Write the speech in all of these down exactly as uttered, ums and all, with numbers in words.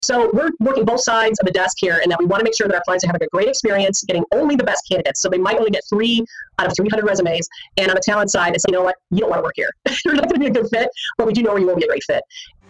So we're working both sides of the desk here, and that we want to make sure that our clients are having a great experience getting only the best candidates. So they might only get three out of three hundred resumes. And on the talent side, it's, you know what, you don't want to work here. You're not going to be a good fit, but we do know you will be a great fit.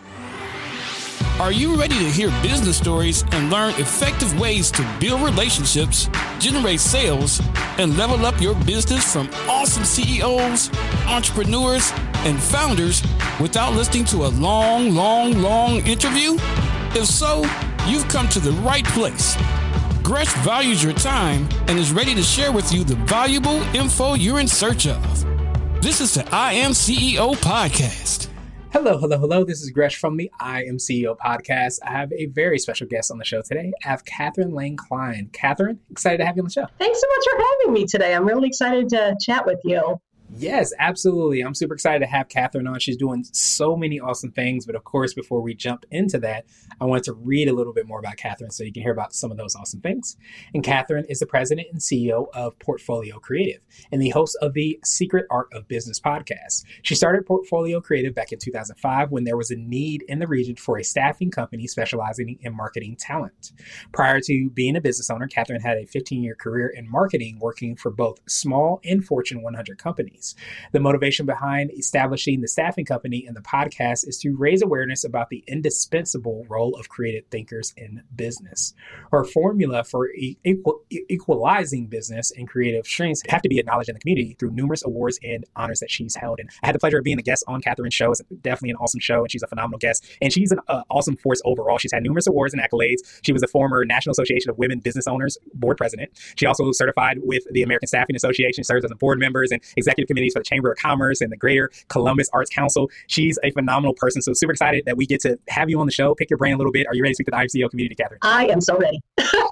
Are you ready to hear business stories and learn effective ways to build relationships, generate sales, and level up your business from awesome C E Os, entrepreneurs, and founders without listening to a long, long, long interview? If so, you've come to the right place. Gresh values your time and is ready to share with you the valuable info you're in search of. This is the I Am C E O Podcast. Hello, hello, hello. This is Gresh from the I Am C E O Podcast. I have a very special guest on the show today. I have Catherine Lane Klein. Catherine, excited to have you on the show. Thanks so much for having me today. I'm really excited to chat with you. Yes, absolutely. I'm super excited to have Catherine on. She's doing so many awesome things. But of course, before we jump into that, I wanted to read a little bit more about Catherine so you can hear about some of those awesome things. And Catherine is the president and C E O of Portfolio Creative and the host of the Secret Art of Business podcast. She started Portfolio Creative back in two thousand five when there was a need in the region for a staffing company specializing in marketing talent. Prior to being a business owner, Catherine had a fifteen-year career in marketing, working for both small and Fortune one hundred companies. The motivation behind establishing the staffing company and the podcast is to raise awareness about the indispensable role of creative thinkers in business. Her formula for equal, equalizing business and creative strengths have to be acknowledged in the community through numerous awards and honors that she's held. And I had the pleasure of being a guest on Catherine's show. It's definitely an awesome show, and she's a phenomenal guest. And she's an uh, awesome force overall. She's had numerous awards and accolades. She was the former National Association of Women Business Owners board president. She also was certified with the American Staffing Association, serves as a board member and executive committees for the Chamber of Commerce and the Greater Columbus Arts Council. She's a phenomenal person. So super excited that we get to have you on the show. Pick your brain a little bit. Are you ready to speak to the I M C E O community, Catherine? I am so ready.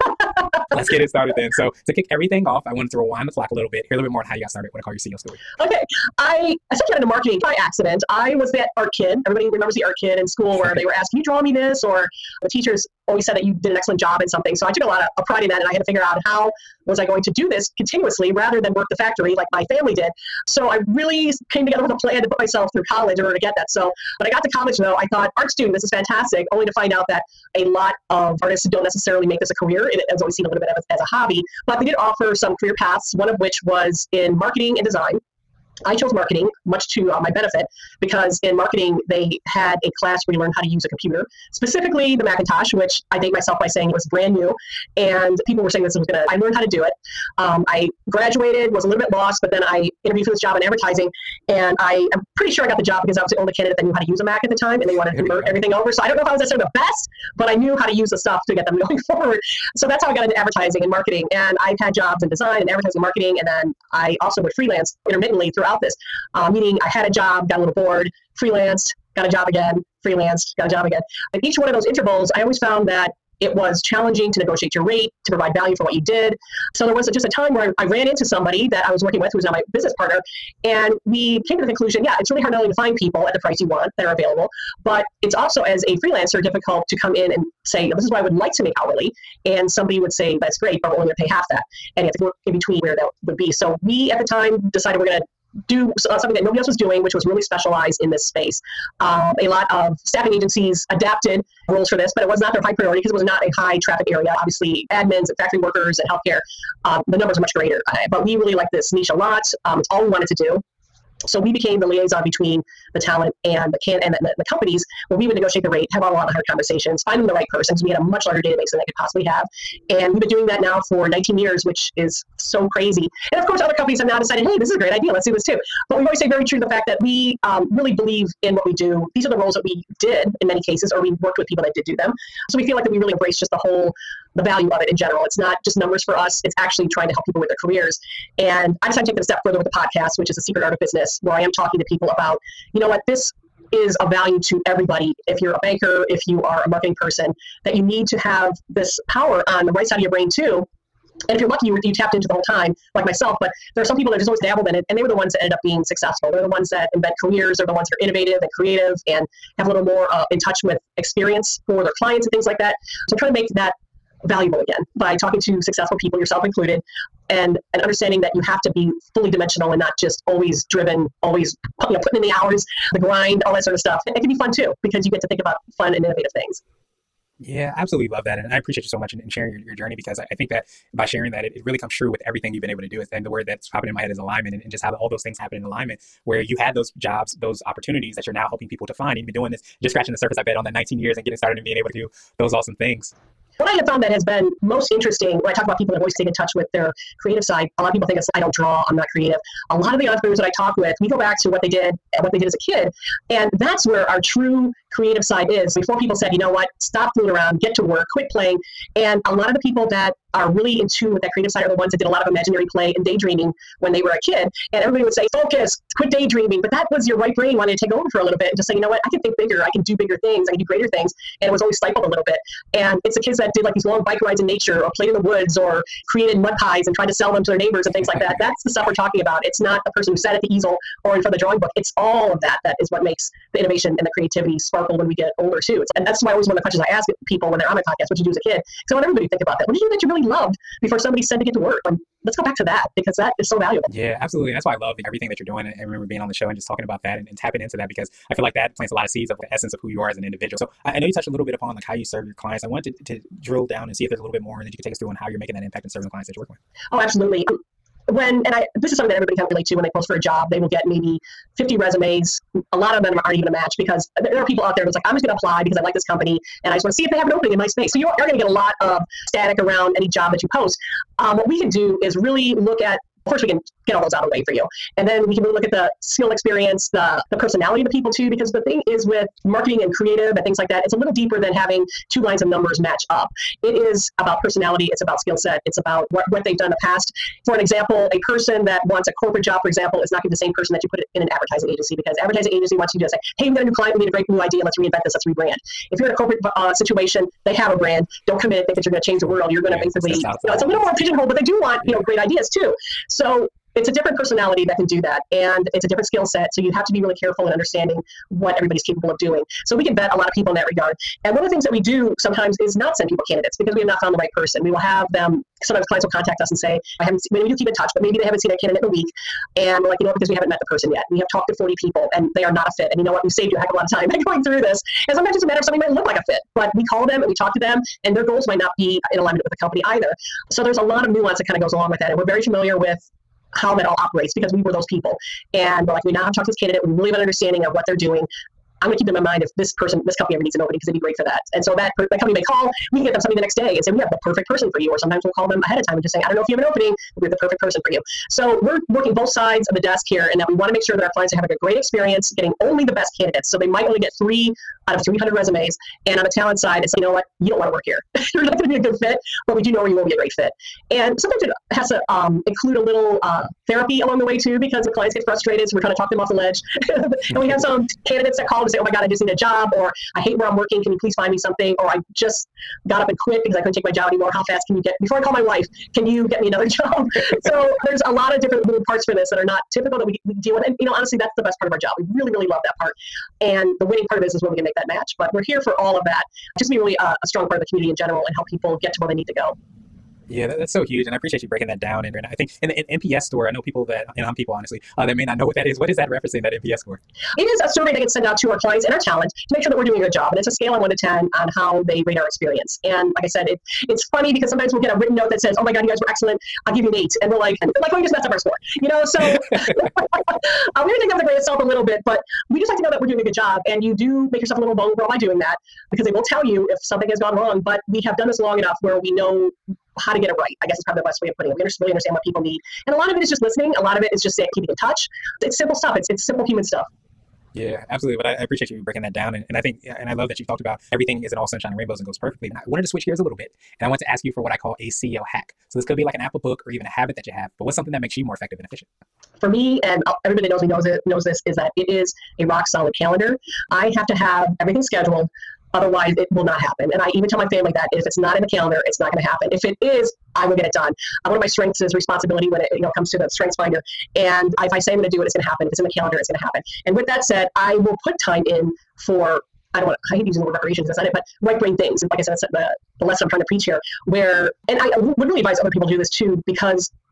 Let's get it started then. So to kick everything off, I wanted to rewind the clock a little bit, hear a little bit more on how you got started, what I call your C E O story. Okay. I essentially got into marketing by accident. I was that art kid. Everybody remembers the art kid in school where they were asked, can you draw me this? Or the teachers always said that you did an excellent job in something. So I took a lot of, of pride in that, and I had to figure out how was I going to do this continuously rather than work the factory like my family did. So I really came together with a plan to put myself through college in order to get that. So when I got to college, though, I thought, art student, this is fantastic, only to find out that a lot of artists don't necessarily make this a career. It has always seen a little bit of it as a hobby, but they did offer some career paths, one of which was in marketing and design. I chose marketing, much to uh, my benefit, because in marketing, they had a class where you learn how to use a computer, specifically the Macintosh, which I date myself by saying it was brand new. And people were saying this was going to, I learned how to do it. Um, I graduated, was a little bit lost, but then I interviewed for this job in advertising. And I am pretty sure I got the job because I was the only candidate that knew how to use a Mac at the time, and they wanted to convert everything over. So I don't know if I was necessarily the best, but I knew how to use the stuff to get them going forward. So that's how I got into advertising and marketing. And I've had jobs in design and advertising and marketing. And then I also would freelance intermittently throughout this. Uh, meaning I had a job, got a little bored, freelanced, got a job again, freelanced, got a job again. And each one of those intervals, I always found that it was challenging to negotiate your rate, to provide value for what you did. So there was just a time where I, I ran into somebody that I was working with who was now my business partner, and we came to the conclusion, yeah, it's really hard not only to find people at the price you want that are available, but it's also, as a freelancer, difficult to come in and say, this is what I would like to make hourly, and somebody would say, that's great, but we're only going to pay half that. And you have to work in between where that would be. So we, at the time, decided we're going to do something that nobody else was doing, which was really specialized in this space. Um, a lot of staffing agencies adapted roles for this, but it was not their high priority because it was not a high traffic area. Obviously, admins and factory workers and healthcare, um, the numbers are much greater. Uh, but we really liked this niche a lot. Um, it's all we wanted to do. So we became the liaison between the talent and the can and the, the companies, where we would negotiate the rate, have a lot of hard conversations, find them the right person. So we had a much larger database than they could possibly have. And we've been doing that now for nineteen years, which is so crazy. And of course, other companies have now decided, hey, this is a great idea. Let's do this too. But we always stay very true to the fact that we um, really believe in what we do. These are the roles that we did in many cases, or we worked with people that did do them. So we feel like that we really embrace just the whole, the value of it in general. It's not just numbers for us. It's actually trying to help people with their careers. And I decided to take it a step further with the podcast, which is The Secret Art of Business, where I am talking to people about, you know what, this is a value to everybody. If you're a banker, if you are a marketing person, that you need to have this power on the right side of your brain too. And if you're lucky, you, you tapped into the whole time, like myself. But there are some people that just always dabbled in it, and they were the ones that ended up being successful. They're the ones that invent careers. They're the ones that are innovative and creative and have a little more uh, in touch with experience for their clients and things like that. So I'm trying to make that valuable again by talking to successful people, yourself included, and, and understanding that you have to be fully dimensional and not just always driven, always you know, putting in the hours, the grind, all that sort of stuff. And it can be fun too, because you get to think about fun and innovative things. Yeah, absolutely love that. And I appreciate you so much in, in sharing your, your journey, because I, I think that by sharing that, it, it really comes true with everything you've been able to do. And the word that's popping in my head is alignment, and, and just how all those things happen in alignment, where you had those jobs, those opportunities that you're now helping people to find. You've been doing this, just scratching the surface, I bet, on that nineteen years and getting started and being able to do those awesome things. What I have found that has been most interesting when I talk about people that always stay in touch with their creative side, a lot of people think it's, I don't draw, I'm not creative. A lot of the entrepreneurs that I talk with, we go back to what they did, what they did as a kid, and that's where our true creative side is. Before people said, you know what, stop fooling around, get to work, quit playing. And a lot of the people that are really in tune with that creative side are the ones that did a lot of imaginary play and daydreaming when they were a kid. And everybody would say, focus, quit daydreaming. But that was your right brain wanting to take over for a little bit and just say, you know what, I can think bigger, I can do bigger things, I can do greater things. And it was always stifled a little bit. And it's the kids that did like these long bike rides in nature, or played in the woods, or created mud pies and tried to sell them to their neighbors and things like that. That's the stuff we're talking about. It's not the person who sat at the easel or in front of the drawing book. It's all of that that is what makes the innovation and the creativity sparkle when we get older too. And that's why always one of the questions I ask people when they're on my podcast, what did you do as a kid? So I want everybody to think about that. What did you do that you really loved before somebody said to get to work? And let's go back to that, because that is so valuable. Yeah, absolutely. That's why I love everything that you're doing. And I remember being on the show and just talking about that and, and tapping into that, because I feel like that plants a lot of seeds of the essence of who you are as an individual. So I, I know you touched a little bit upon like how you serve your clients. I wanted to, to drill down and see if there's a little bit more that you could take us through on how you're making that impact and serving the clients that you're working with. Oh, absolutely. When, and I, this is something that everybody can relate to when they post for a job, they will get maybe fifty resumes. A lot of them aren't even a match, because there are people out there that's like, I'm just going to apply because I like this company and I just want to see if they have an opening in my space. So you're, you're going to get a lot of static around any job that you post. Um, what we can do is really look at, of course, we can get all those out of the way for you. And then we can look at the skill experience, the, the personality of the people too, because the thing is with marketing and creative and things like that, it's a little deeper than having two lines of numbers match up. It is about personality. It's about skill set. It's about what, what they've done in the past. For an example, a person that wants a corporate job, for example, is not going to be the same person that you put in an advertising agency, because advertising agency wants you to say, hey, we got a new client, we need a great new idea, let's reinvent this, let's rebrand. If you're in a corporate uh, situation, they have a brand. Don't come in and think that you're going to change the world. You're going to yeah, basically, you know, it's a little more pigeonholed, but they do want, you know, great ideas too. So it's a different personality that can do that, and it's a different skill set. So you have to be really careful in understanding what everybody's capable of doing. So we can vet a lot of people in that regard. And one of the things that we do sometimes is not send people candidates because we have not found the right person. We will have them, sometimes clients will contact us and say, I haven't seen, maybe you keep in touch, but maybe they haven't seen a candidate in a week. And we're like, you know, because we haven't met the person yet. We have talked to forty people and they are not a fit. And you know what? We saved you a heck of a lot of time by going through this. And sometimes it's a matter of somebody might look like a fit, but we call them and we talk to them and their goals might not be in alignment with the company either. So there's a lot of nuance that kind of goes along with that. And we're very familiar with how that all operates because we were those people. And we're like, we now have talked to this candidate. We really have an understanding of what they're doing. I'm going to keep them in mind if this person, this company ever needs an opening because they'd be great for that. And so that, that company may call, we can get them something the next day and say, we have the perfect person for you. Or sometimes we'll call them ahead of time and just say, I don't know if you have an opening, but we have the perfect person for you. So we're working both sides of the desk here, and that we want to make sure that our clients are having a great experience getting only the best candidates. So they might only get three out of three hundred resumes. And on the talent side, it's like, you know what, you don't want to work here. You're not going to be a good fit, but we do know you will be a great fit. And sometimes it has to um, include a little uh, therapy along the way too, because the clients get frustrated. So we're trying to talk them off the ledge. And we have some candidates that call and say, oh my God, I just need a job. Or I hate where I'm working. Can you please find me something? Or I just got up and quit because I couldn't take my job anymore. How fast can you get, before I call my wife, can you get me another job? So there's a lot of different moving parts for this that are not typical that we, we deal with. And, you know, honestly, that's the best part of our job. We really, really love that part. And the winning part of this is when we can make that match. But we're here for all of that. Just be really a, a strong part of the community in general and help people get to where they need to go. Yeah, that, that's so huge, and I appreciate you breaking that down. And I think in the N P S score, I know people that, and I'm people honestly, uh, that may not know what that is. What is that referencing, that N P S score? It is a survey that gets sent out to our clients and our talent to make sure that we're doing a good job. And it's a scale of one to ten on how they rate our experience. And like I said, it, it's funny because sometimes we'll get a written note that says, oh my God, you guys were excellent. I'll give you an eight. And we're like, like, well, you just messed up our score. You know, so uh, we're going to take that with a grain of salt a little bit, but we just like to know that we're doing a good job. And you do make yourself a little vulnerable by doing that because they will tell you if something has gone wrong. But we have done this long enough where we know how to get it right, I guess is probably the best way of putting it. We really understand what people need. And a lot of it is just listening. A lot of it is just saying, keeping in touch. It's simple stuff. It's it's simple human stuff. Yeah, absolutely. But I, I appreciate you breaking that down. And, and I think, and I love that you talked about everything isn't all sunshine and rainbows and goes perfectly. And I wanted to switch gears a little bit. And I want to ask you for what I call a C E O hack. So this could be like an Apple book or even a habit that you have, but what's something that makes you more effective and efficient? For me, and everybody that knows me knows it, knows this, is that it is a rock solid calendar. I have to have everything scheduled. Otherwise, it will not happen. And I even tell my family that if it's not in the calendar, it's not going to happen. If it is, I will get it done. One of my strengths is responsibility when it you know comes to the Strengths Finder. And if I say I'm going to do it, it's going to happen. If it's in the calendar, it's going to happen. And with that said, I will put time in for, I don't want to, I hate using the word reparations, that's not it, but right brain things. And like I said, that's the, the lesson I'm trying to preach here, where, and I would really advise other people to do this too, because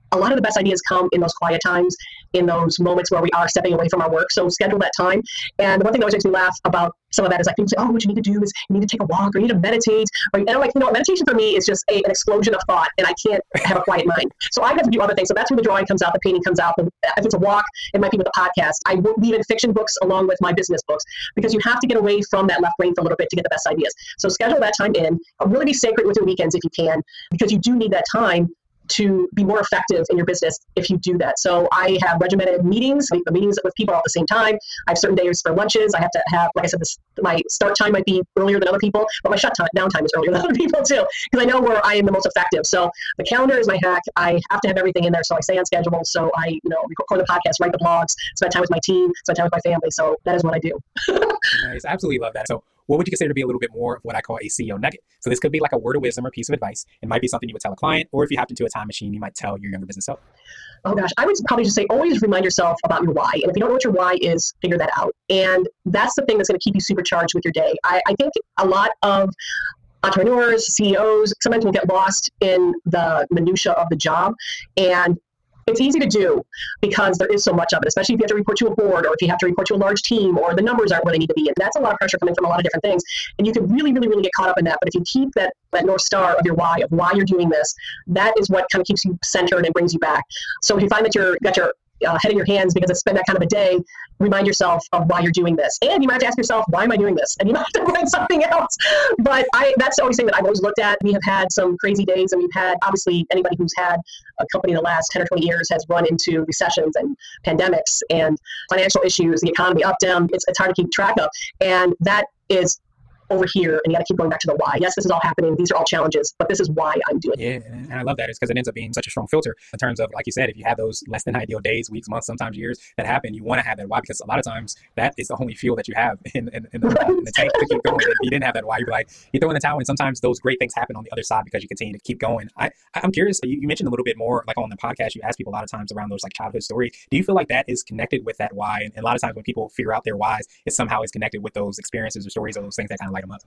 a lot of the best ideas come in those quiet times, in those moments where we are stepping away from our work. So schedule that time. And the one thing that always makes me laugh about some of that is like people say, oh, what you need to do is you need to take a walk or you need to meditate. Or, and I'm like, you know, meditation for me is just a, an explosion of thought, and I can't have a quiet mind. So I have to do other things. So that's where the drawing comes out, the painting comes out. If it's a walk, it might be with a podcast. I weave in fiction books along with my business books, because you have to get away from that left brain for a little bit to get the best ideas. So schedule that time in. Really be sacred with your weekends if you can, because you do need that time to be more effective in your business if you do that. So I have regimented meetings, meetings with people all at the same time. I have certain days for lunches. I have to have, like I said, this, my start time might be earlier than other people, but my shut time, down time is earlier than other people too, because I know where I am the most effective. So the calendar is my hack. I have to have everything in there, so I stay on schedule. So I, you know, record the podcast, write the blogs, spend time with my team, spend time with my family. So that is what I do. Nice. I absolutely love that. So what would you consider to be a little bit more of what I call a C E O nugget? So this could be like a word of wisdom or piece of advice. It might be something you would tell a client, or if you hopped into a time machine, you might tell your younger business self. Oh gosh, I would probably just say always remind yourself about your why. And if you don't know what your why is, figure that out. And that's the thing that's going to keep you supercharged with your day. I, I think a lot of entrepreneurs, C E Os, sometimes will get lost in the minutia of the job. And it's easy to do because there is so much of it, especially if you have to report to a board, or if you have to report to a large team, or the numbers aren't where they need to be. And that's a lot of pressure coming from a lot of different things. And you can really, really, really get caught up in that. But if you keep that, that North Star of your why, of why you're doing this, that is what kind of keeps you centered and brings you back. So if you find that you're got your Uh, head in your hands because it's been that kind of a day, remind yourself of why you're doing this. And you might have to ask yourself, why am I doing this? And you might have to find something else. But I that's always something that I've always looked at. We have had some crazy days, and we've had, obviously, anybody who's had a company in the last ten or twenty years has run into recessions and pandemics and financial issues, the economy up, down. It's, it's hard to keep track of. And that is over here, and you got to keep going back to the why. Yes, this is all happening. These are all challenges, but this is why I'm doing it. Yeah, and I love that. It's because it ends up being such a strong filter in terms of, like you said, if you have those less than ideal days, weeks, months, sometimes years that happen, you want to have that why, because a lot of times that is the only fuel that you have in, in, in, the, right. in the tank to keep going. If you didn't have that why, you'd be like, you throw in the towel, and sometimes those great things happen on the other side because you continue to keep going. I, I'm curious, you, you mentioned a little bit more, like on the podcast, you ask people a lot of times around those like childhood stories. Do you feel like that is connected with that why? And, and a lot of times when people figure out their whys, it somehow is connected with those experiences or stories or those things that kind of light them up.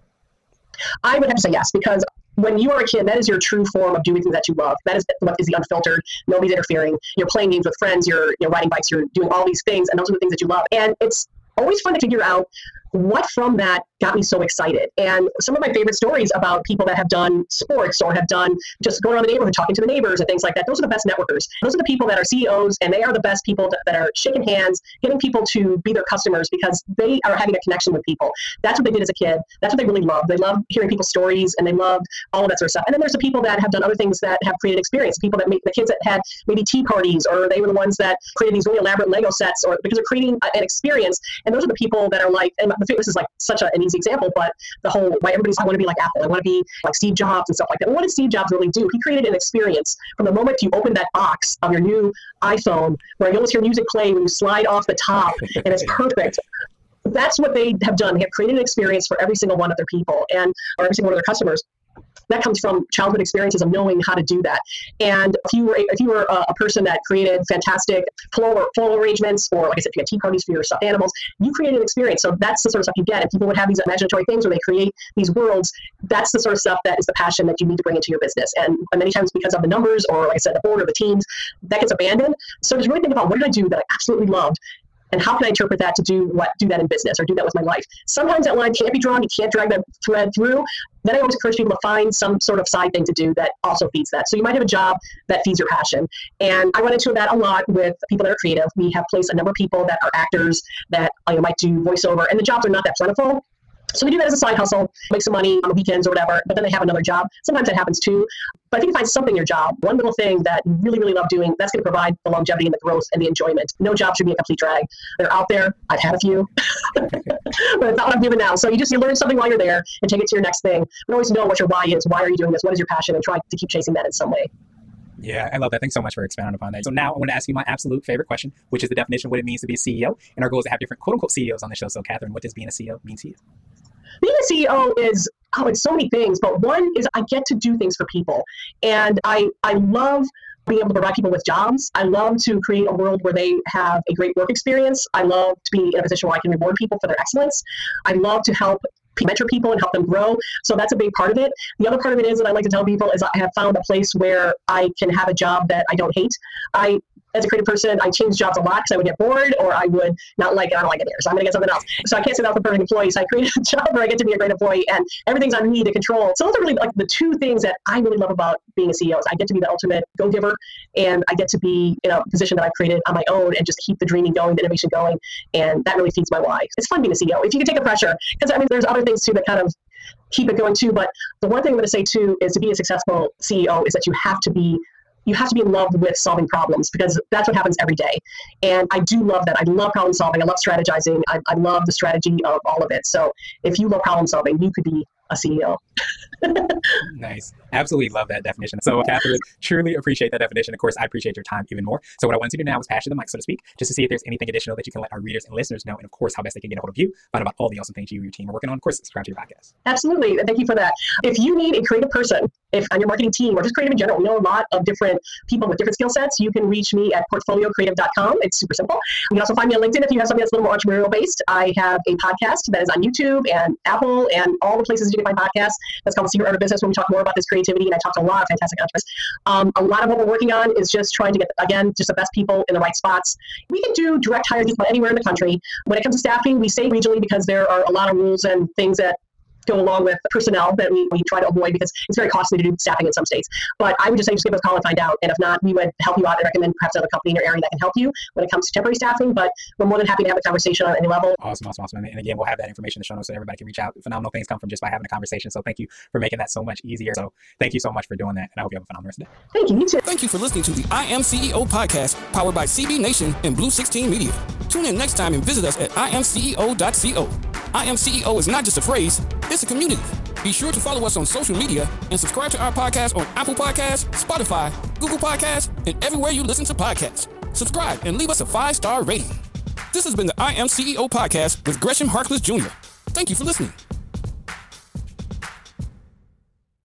I would have to say yes, because when you are a kid, that is your true form of doing things that you love. That is what is the unfiltered. Nobody's interfering. You're playing games with friends. You're, you're riding bikes. You're doing all these things, and those are the things that you love. And it's always fun to figure out what from that got me so excited. And some of my favorite stories about people that have done sports or have done just going around the neighborhood, talking to the neighbors and things like that, those are the best networkers. Those are the people that are C E Os, and they are the best people that, that are shaking hands, getting people to be their customers because they are having a connection with people. That's what they did as a kid. That's what they really loved. They loved hearing people's stories, and they loved all of that sort of stuff. And then there's the people that have done other things that have created experience. People that make the kids that had maybe tea parties, or they were the ones that created these really elaborate Lego sets, or because they're creating an experience. And those are the people that are like, and this is like such a, an easy example, but the whole, why everybody's, I want to be like Apple, I want to be like Steve Jobs and stuff like that. Well, what did Steve Jobs really do? He created an experience from the moment you open that box of your new iPhone, where you almost hear music playing when you slide off the top, and it's perfect. That's what they have done. They have created an experience for every single one of their people, and or every single one of their customers. That comes from childhood experiences of knowing how to do that. And if you were if you were a, a person that created fantastic floral, floral arrangements, or like I said, if you had tea parties for your stuffed animals, you created an experience. So that's the sort of stuff you get. And people would have these imaginatory things where they create these worlds. That's the sort of stuff that is the passion that you need to bring into your business. And many times because of the numbers, or like I said, the board or the teams, that gets abandoned. So just really think about, what did I do that I absolutely loved? And how can I interpret that to do what do that in business, or do that with my life? Sometimes that line can't be drawn. You can't drag that thread through. Then I always encourage people to find some sort of side thing to do that also feeds that. So you might have a job that feeds your passion. And I run into that a lot with people that are creative. We have placed a number of people that are actors that you know, might do voiceover, and the jobs are not that plentiful. So they do that as a side hustle, make some money on the weekends or whatever, but then they have another job. Sometimes that happens too. But if you can find something in your job, one little thing that you really, really love doing, that's going to provide the longevity and the growth and the enjoyment. No job should be a complete drag. They're out there. I've had a few, but it's not what I'm doing now. So you just you learn something while you're there and take it to your next thing. But always know what your why is. Why are you doing this? What is your passion? And try to keep chasing that in some way. Yeah, I love that. Thanks so much for expounding upon that. So now I want to ask you my absolute favorite question, which is the definition of what it means to be a C E O. And our goal is to have different quote unquote C E Os on the show. So Catherine, what does being a C E O mean to you? Being a C E O is, oh, it's so many things, but one is I get to do things for people. And I, I love being able to provide people with jobs. I love to create a world where they have a great work experience. I love to be in a position where I can reward people for their excellence. I love to help mentor people and help them grow. So that's a big part of it. The other part of it is that I like to tell people is I have found a place where I can have a job that I don't hate. I As a creative person, I change jobs a lot because I would get bored or I would not like it. I don't like it here, so I'm going to get something else. So I can't say that I'm a perfect employee. So I create a job where I get to be a great employee and everything's on me to control. So those are really like the two things that I really love about being a C E O is I get to be the ultimate go-giver and I get to be in a position that I've created on my own and just keep the dreaming going, the innovation going. And that really feeds my why. It's fun being a C E O. If you can take the pressure, because I mean, there's other things too that kind of keep it going too. But the one thing I'm going to say too is to be a successful C E O is that you have to be you have to be in love with solving problems because that's what happens every day. And I do love that. I love problem solving. I love strategizing. I, I love the strategy of all of it. So if you love problem solving, you could be a C E O. Nice. Absolutely love that definition. So Catherine, truly appreciate that definition. Of course, I appreciate your time even more. So what I want to do now is pass you the mic, so to speak, just to see if there's anything additional that you can let our readers and listeners know. And of course, how best they can get a hold of you, find out about all the awesome things you and your team are working on. Of course, subscribe to your podcast. Absolutely. Thank you for that. If you need a creative person, if on your marketing team or just creative in general, we know a lot of different people with different skill sets. You can reach me at portfolio creative dot com. It's super simple. You can also find me on LinkedIn if you have something that's a little more entrepreneurial based. I have a podcast that is on YouTube and Apple and all the places you can find podcasts. That's called The Secret Art of Business, where we talk more about this creativity, and I talk to a lot of fantastic entrepreneurs. Um, a lot of what we're working on is just trying to get, again, just the best people in the right spots. We can do direct hire just about anywhere in the country. When it comes to staffing, we stay regionally because there are a lot of rules and things that go along with personnel that we, we try to avoid because it's very costly to do staffing in some states. But I would just say just give us a call and find out. And if not, we would help you out and recommend perhaps another company in your area that can help you when it comes to temporary staffing. But we're more than happy to have a conversation on any level. Awesome, awesome, awesome. And again, we'll have that information in the show notes so everybody can reach out. Phenomenal things come from just by having a conversation. So thank you for making that so much easier. So thank you so much for doing that. And I hope you have a phenomenal rest of the day. Thank you. You too. Thank you for listening to the I Am C E O podcast, powered by C B Nation and Blue sixteen Media. Tune in next time and visit us at I am C E O dot co. I Am C E O is not just a phrase, it's a community. Be sure to follow us on social media and subscribe to our podcast on Apple Podcasts, Spotify, Google Podcasts, and everywhere you listen to podcasts. Subscribe and leave us a five-star rating. This has been the I Am C E O podcast with Gresham Harkless Junior Thank you for listening.